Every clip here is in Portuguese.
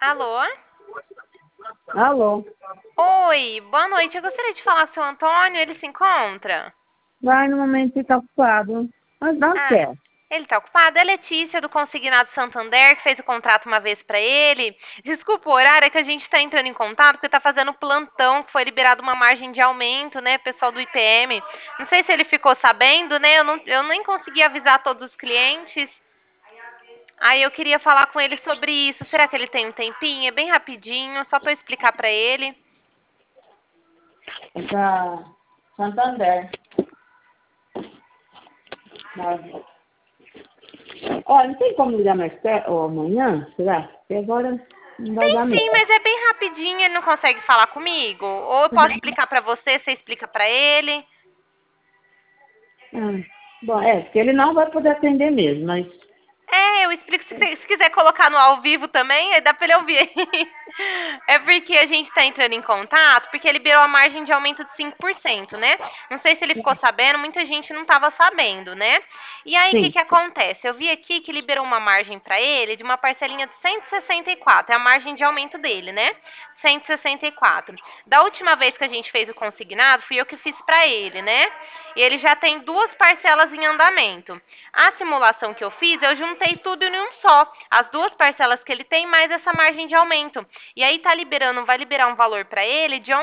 Alô? Alô? Oi, boa noite. Eu gostaria de falar com o seu Antônio, ele se encontra? Vai no momento que tá ocupado. Mas não Ah, quer. ele tá ocupado. É Letícia, do Consignado Santander, que fez o contrato uma vez pra ele. Desculpa o horário, é que a gente tá entrando em contato, porque tá fazendo plantão, que foi liberado uma margem de aumento, né, pessoal do IPM. Não sei se ele ficou sabendo, né, eu nem consegui avisar todos os clientes. Aí eu queria falar com ele sobre isso. Será que ele tem um tempinho? É bem rapidinho, só pra eu explicar pra ele. É pra Santander. Mas... Olha, não tem como ligar mais tarde ou amanhã? Será? Porque agora não vai Tem dar sim, mesmo. mas é bem rapidinho, ele não consegue falar comigo? Ou eu posso explicar pra você, você explica pra ele? Ah, bom, porque ele não vai poder atender mesmo, mas... É, eu explico se quiser colocar no ao vivo também, aí dá pra ele ouvir. É porque a gente tá entrando em contato, porque ele liberou a margem de aumento de 5%, né? Não sei se ele ficou sabendo, muita gente não tava sabendo, né? E aí, o que Sim, que acontece? Eu vi aqui que liberou uma margem pra ele de uma parcelinha de 164, é a margem de aumento dele, né? 164. Da última vez que a gente fez o consignado, fui eu que fiz pra ele, né? E ele já tem duas parcelas em andamento. A simulação que eu fiz, eu juntei tudo em um só. As duas parcelas que ele tem, mais essa margem de aumento. E aí vai liberar um valor para ele de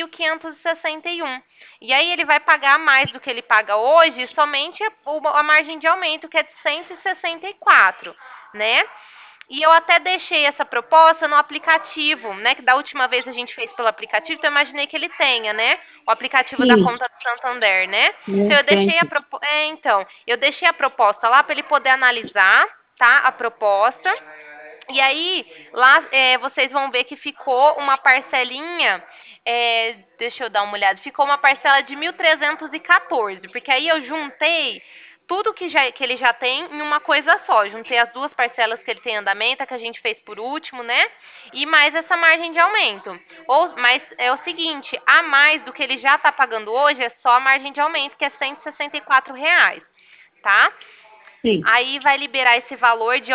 11.561. E aí ele vai pagar mais do que ele paga hoje, somente a margem de aumento, que é de 164, né? E eu até deixei essa proposta no aplicativo, né? Que da última vez a gente fez pelo aplicativo, então eu imaginei que ele tenha, né? O aplicativo da sim. conta do Santander, né? Então Não eu tem. deixei eu deixei a proposta lá para ele poder analisar, tá? A proposta. E aí, lá vocês vão ver que ficou uma parcelinha. Deixa eu dar uma olhada. Ficou uma parcela de 1.314, porque aí eu juntei tudo que ele já tem em uma coisa só. Juntei as duas parcelas que ele tem em andamento, a que a gente fez por último, né? E mais essa margem de aumento. Mas é o seguinte, a mais do que ele já está pagando hoje é só a margem de aumento, que é R$ 164, tá? Sim. Aí vai liberar esse valor de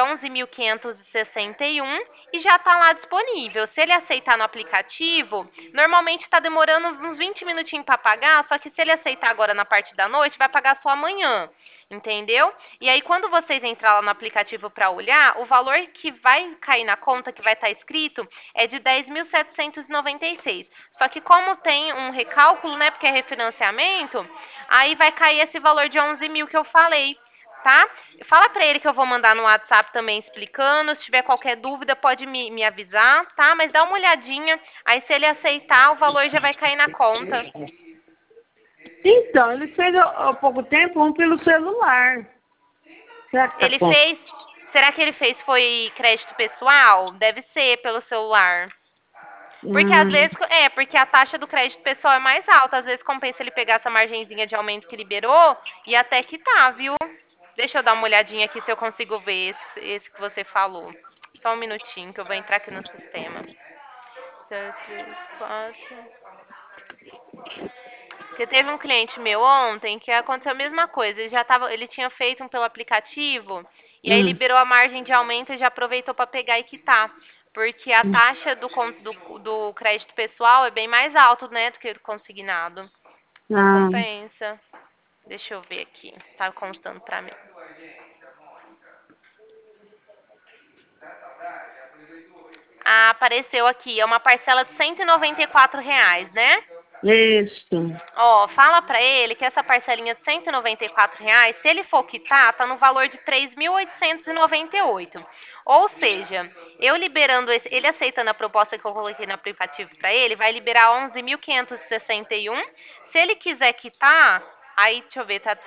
11.561 e já está lá disponível. Se ele aceitar no aplicativo, normalmente está demorando uns 20 minutinhos para pagar, só que se ele aceitar agora na parte da noite, vai pagar só amanhã. Entendeu? E aí, quando vocês entrar lá no aplicativo para olhar, o valor que vai cair na conta, que vai estar escrito, é de 10.796. Só que como tem um recálculo, né, porque é refinanciamento, aí vai cair esse valor de 11 mil que eu falei, tá? Fala pra ele que eu vou mandar no WhatsApp também explicando. Se tiver qualquer dúvida, pode me avisar, tá? Mas dá uma olhadinha. Aí, se ele aceitar, o valor já vai cair na conta. Então, ele fez há pouco tempo um pelo celular. Será que tá Ele com... fez. Será que ele fez foi crédito pessoal? Deve ser pelo celular. Porque às Hum, vezes. Porque a taxa do crédito pessoal é mais alta. Às vezes compensa ele pegar essa margenzinha de aumento que liberou e até que tá, viu? Deixa eu dar uma olhadinha aqui se eu consigo ver esse que você falou. Só um minutinho que eu vou entrar aqui no sistema. 3, 4. Porque teve um cliente meu ontem que aconteceu a mesma coisa. Ele tinha feito um pelo aplicativo e aí hum, liberou a margem de aumento e já aproveitou para pegar e quitar. Porque a hum. taxa do crédito pessoal é bem mais alta, né, do que o consignado. Ah, Compensa. Deixa eu ver aqui. Tá constando para mim. Ah, apareceu aqui. É uma parcela de R$ 194, né? isso. Ó, fala pra ele que essa parcelinha de R$ 194, se ele for quitar, tá no valor de 3.898. Ou seja, eu liberando ele aceitando a proposta que eu coloquei no aplicativo pra ele, vai liberar 11.561. Se ele quiser quitar, aí deixa eu ver, tá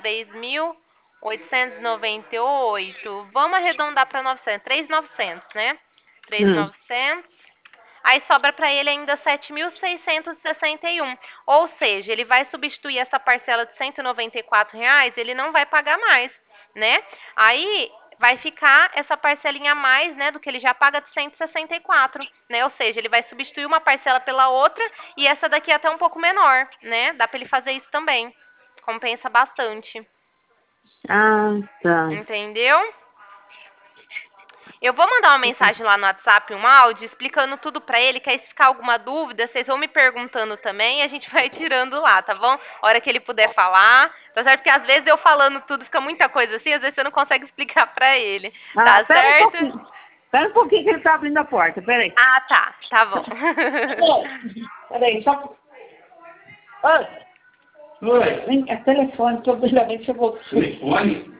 3.898. Vamos arredondar para 900, 3.900, né? Hum. 3.900. Aí sobra para ele ainda 7.661. Ou seja, ele vai substituir essa parcela de R$ 194, ele não vai pagar mais, né? Aí vai ficar essa parcelinha a mais, né, do que ele já paga de 164, né? Ou seja, ele vai substituir uma parcela pela outra e essa daqui é até um pouco menor, né? Dá para ele fazer isso também. Compensa bastante. Ah, tá. Entendeu? Eu vou mandar uma mensagem lá no WhatsApp, um áudio, explicando tudo pra ele, que aí se ficar alguma dúvida, vocês vão me perguntando também e a gente vai tirando lá, tá bom? A hora que ele puder falar, tá certo? Porque às vezes eu falando tudo fica muita coisa assim, às vezes você não consegue explicar pra ele, Ah, tá pera um certo? pouquinho. Pera um pouquinho que ele tá abrindo a porta, peraí. Ah, tá bom. Peraí, só... Oi. Oi. Vem, é telefone, que eu ainda chegou. Telefone?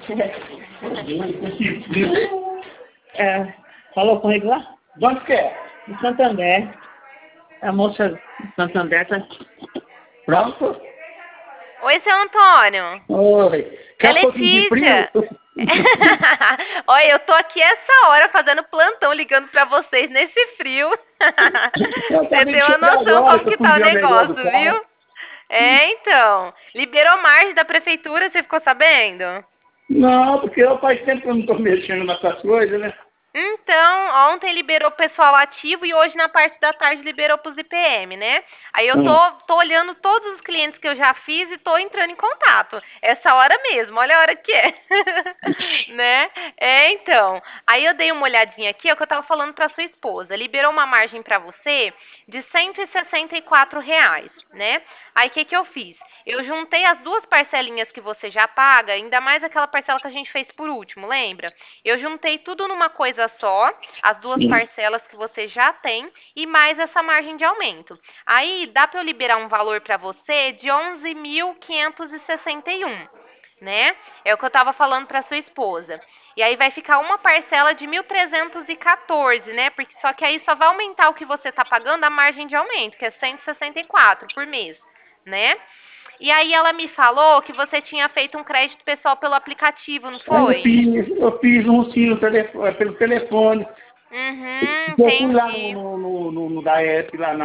É, falou com ele lá? De onde que é? De Santander. A moça de Santander tá... Pronto? Oi, seu Antônio. Oi. É Quer um pouquinho de Letícia. frio? Olha, eu tô aqui essa hora fazendo plantão, ligando pra vocês nesse frio. Eu Você acabei tem de uma chegar noção agora, como que tô tá com o o dia melhor negócio, do carro. viu? É, então. Liberou margem da prefeitura, você ficou sabendo? Não, porque eu faz tempo que eu não tô mexendo nessas coisas, né? Então, ontem liberou o pessoal ativo e hoje na parte da tarde liberou pros IPM, né? Aí eu tô olhando todos os clientes que eu já fiz e tô entrando em contato. Essa hora mesmo, olha a hora que é. Né? É, então. Aí eu dei uma olhadinha aqui, é o que eu tava falando pra sua esposa. Liberou uma margem pra você de R$ 164, né? Aí o que eu fiz? Eu juntei as duas parcelinhas que você já paga, ainda mais aquela parcela que a gente fez por último, lembra? Eu juntei tudo numa coisa só, as duas parcelas que você já tem e mais essa margem de aumento. Aí dá para eu liberar um valor para você de 11.561, né? É o que eu estava falando para sua esposa. E aí vai ficar uma parcela de 1.314, né? Porque só que aí só vai aumentar o que você está pagando a margem de aumento, que é 164 por mês, né? E aí ela me falou que você tinha feito um crédito pessoal pelo aplicativo, não Aí foi? eu fiz um sim pelo telefone. Eu fui lá Entendi. no da EF, lá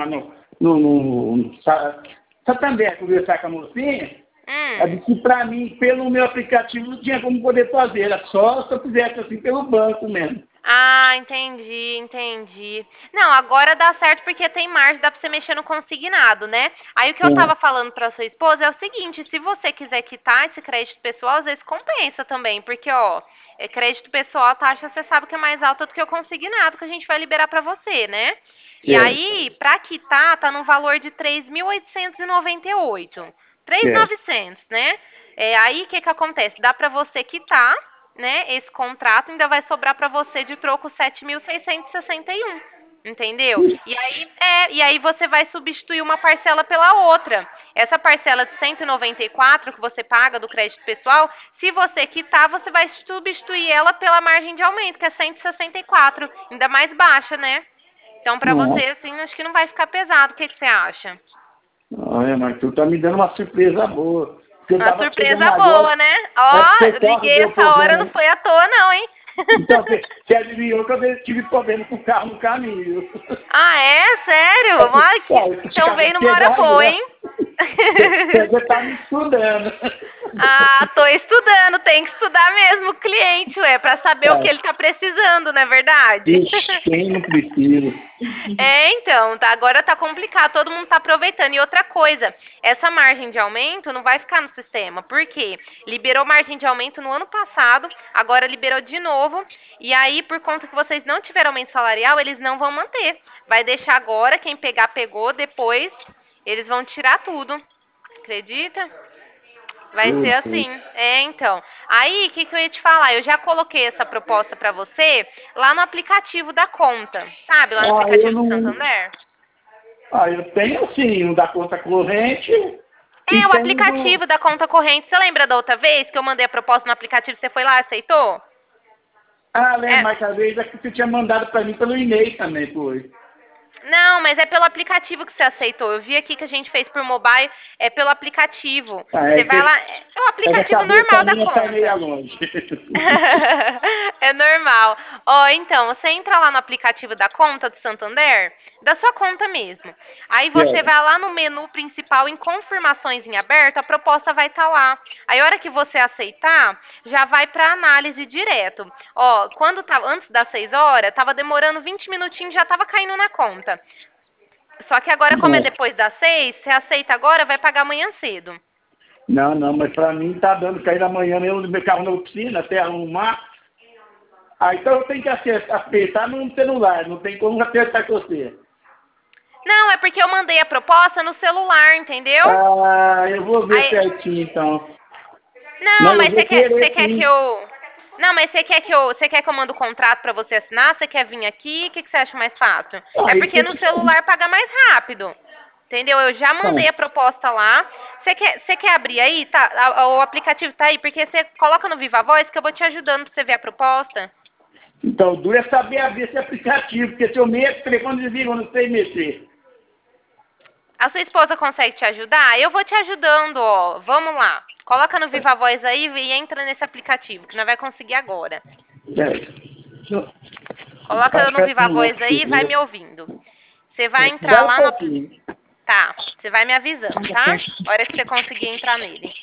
no Santander, conversar com a mocinha. Ela disse que pra mim, pelo meu aplicativo, não tinha como poder fazer. Era só se eu fizesse assim pelo banco mesmo. Ah, entendi. Não, agora dá certo porque tem margem, dá pra você mexer no consignado, né? Aí o que eu tava falando pra sua esposa é o seguinte, se você quiser quitar esse crédito pessoal, às vezes compensa também, porque, ó, crédito pessoal, a taxa você sabe que é mais alta do que o consignado que a gente vai liberar pra você, né? E aí, pra quitar, tá no valor de 3.898. 3.900, né? Aí, o que acontece? Dá pra você quitar, né, esse contrato, ainda vai sobrar para você de troco 7.661, entendeu? E aí você vai substituir uma parcela pela outra. Essa parcela de 194 que você paga do crédito pessoal, se você quitar, você vai substituir ela pela margem de aumento, que é 164, ainda mais baixa, né? Então, para você, assim, acho que não vai ficar pesado. O que você acha? Olha, mas tu tá me dando uma surpresa boa. Uma surpresa boa, né? Ó, liguei essa hora, não foi à toa não, hein? Então, você adivinhou que eu tive problema com o carro no caminho. Ah, é? Sério? Então veio numa hora boa, hein? Você tá me estudando. Ah, tô estudando, tem que estudar mesmo o cliente, pra saber o que ele tá precisando, não é verdade? Ixi, quem não precisa? Então, agora tá complicado, todo mundo tá aproveitando. E outra coisa, essa margem de aumento não vai ficar no sistema, por quê? Liberou margem de aumento no ano passado, agora liberou de novo, e aí, por conta que vocês não tiveram aumento salarial, eles não vão manter. Vai deixar agora, quem pegar, pegou, depois eles vão tirar tudo. Acredita? Vai ser assim. Então. Aí, o que eu ia te falar? Eu já coloquei essa proposta pra você lá no aplicativo da conta. Sabe? Lá no aplicativo do Santander. Eu tenho sim, um da conta corrente. O aplicativo da conta corrente. Você lembra da outra vez que eu mandei a proposta no aplicativo? Você foi lá e aceitou? Lembro, mas às vezes é que você tinha mandado pra mim pelo e-mail também, foi. Não, mas é pelo aplicativo que você aceitou. Eu vi aqui que a gente fez por mobile, é pelo aplicativo. Você vai lá, é o aplicativo normal da conta. É normal. Então, você entra lá no aplicativo da conta do Santander, da sua conta mesmo. Aí você vai lá no menu principal em confirmações em aberto, a proposta vai estar lá. Aí a hora que você aceitar, já vai para análise direto. Quando tava antes das 6 horas, tava demorando 20 minutinhos, já tava caindo na conta. Só que agora, como é depois das 6, você aceita agora, vai pagar amanhã cedo. Não, mas pra mim tá dando cair amanhã, meu carro na oficina, até arrumar. Ah, então eu tenho que apertar no celular, não tem como apertar com você. Não, é porque eu mandei a proposta no celular, entendeu? Ah, eu vou ver Aí... certinho, então. Não, mas você quer sim. que eu... Não, mas você quer que eu mando o contrato pra você assinar? Você quer vir aqui? O que você acha mais fácil? Ah, É porque no celular paga mais rápido. Entendeu? Eu já mandei a proposta lá. Você quer abrir aí? Tá, o aplicativo tá aí, porque você coloca no Viva Voz que eu vou te ajudando pra você ver a proposta. Então, o duro é saber abrir esse aplicativo, porque se eu mexo, o telefone desliga, eu não sei mexer. A sua esposa consegue te ajudar? Eu vou te ajudando, ó. Vamos lá. Coloca no Viva Voz aí e entra nesse aplicativo, que nós vai conseguir agora. Coloca no Viva Voz aí e vai me ouvindo. Você vai entrar lá no... Tá, você vai me avisando, tá? A hora que você conseguir entrar nele.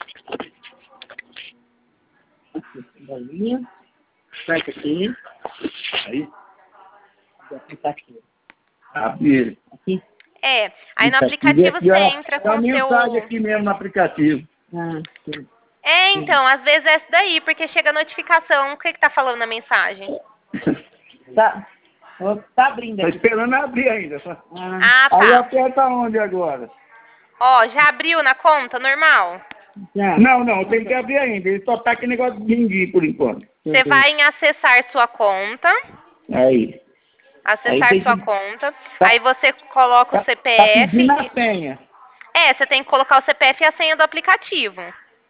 Aperta aqui. Aí. Aplicativo. Abrir. Aqui. É, aí no aplicativo você entra com o seu... mensagem aqui mesmo no aplicativo. Ah, sim. É, então, às vezes é essa daí, porque chega notificação. O que tá falando na mensagem? Tá abrindo Tá aqui. esperando abrir ainda. Só. Ah, Aí tá. aperta onde agora? Ó, já abriu na conta, normal? Já. Não, tem que abrir ainda. Ele só tá aquele negócio de din por enquanto. Você vai em acessar sua conta. Aí. Acessar Aí sua que... conta. Tá. Aí você coloca o Tá CPF. pedindo a senha. É, você tem que colocar o CPF e a senha do aplicativo.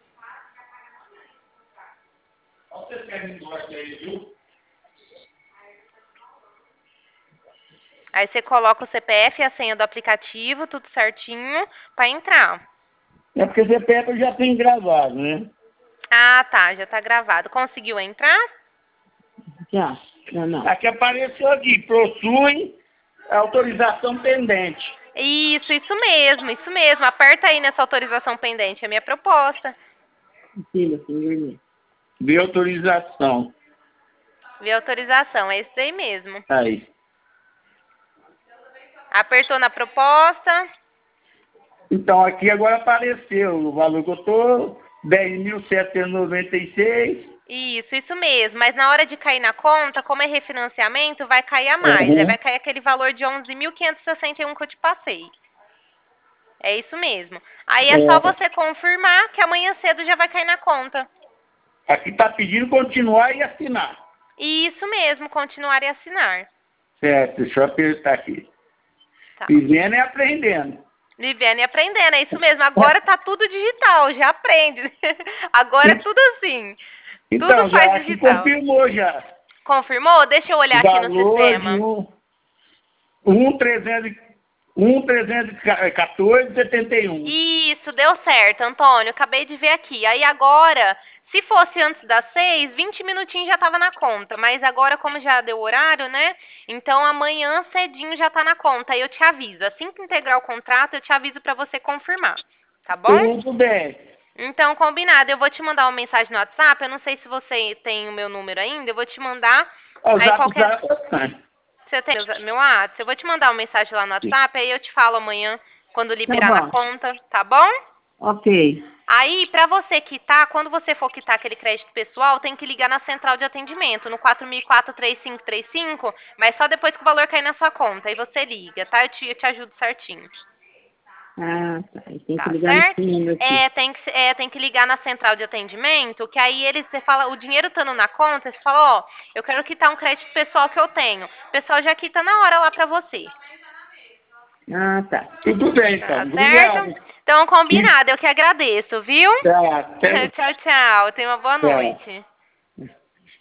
Aí você coloca o CPF e a senha do aplicativo, tudo certinho, pra entrar. É porque CPF eu já tenho gravado, né? Ah, tá, já tá gravado. Conseguiu entrar? Já. Não. Aqui apareceu aqui, possui autorização pendente. Isso mesmo, isso mesmo. Aperta aí nessa autorização pendente, é a minha proposta. Sim. De autorização. Vê autorização, é isso aí mesmo. Aí. Apertou na proposta. Então aqui agora apareceu o valor que eu tô, 10.796. Isso mesmo. Mas na hora de cair na conta, como é refinanciamento, vai cair a mais. Uhum. Aí vai cair aquele valor de 11.561 que eu te passei. É isso mesmo. Aí é só você confirmar que amanhã cedo já vai cair na conta. Aqui tá pedindo continuar e assinar. Isso mesmo, continuar e assinar. Certo, deixa eu apertar aqui. Tá. Vivendo e aprendendo. Vivendo e aprendendo, é isso mesmo. Agora tá tudo digital, já aprende. Agora é tudo assim. Então, Tudo faz já aqui digital. confirmou já. Confirmou? Deixa eu olhar aqui no sistema. Valor de 314,71. Isso, deu certo, Antônio. Acabei de ver aqui. Aí agora, se fosse antes das 6, 20 minutinhos já tava na conta. Mas agora, como já deu horário, né? Então amanhã cedinho já tá na conta. Aí eu te aviso. Assim que integrar o contrato, eu te aviso pra você confirmar. Tá bom? Tudo bem. Então, combinado. Eu vou te mandar uma mensagem no WhatsApp. Eu não sei se você tem o meu número ainda. Eu vou te mandar. Aí qualquer... Você tem meu WhatsApp? Eu vou te mandar uma mensagem lá no WhatsApp. Aí eu te falo amanhã, quando liberar na conta. Tá bom? Ok. Aí, pra você quitar, quando você for quitar aquele crédito pessoal, tem que ligar na central de atendimento, no 4004-3535, mas só depois que o valor cair na sua conta. Aí você liga, tá? Eu te ajudo certinho. Ah, tá. Tem Tá que ligar certo? nesse número aqui. Tem que ligar na central de atendimento, que aí você fala, o dinheiro estando na conta, você fala, ó, eu quero quitar um crédito pessoal que eu tenho. O pessoal já quita na hora lá pra você. Ah, tá. Tudo bem, então. Tá Obrigado. certo? Então, combinado. Eu que agradeço, viu? Tá. Tchau, tchau. Tenha uma boa noite.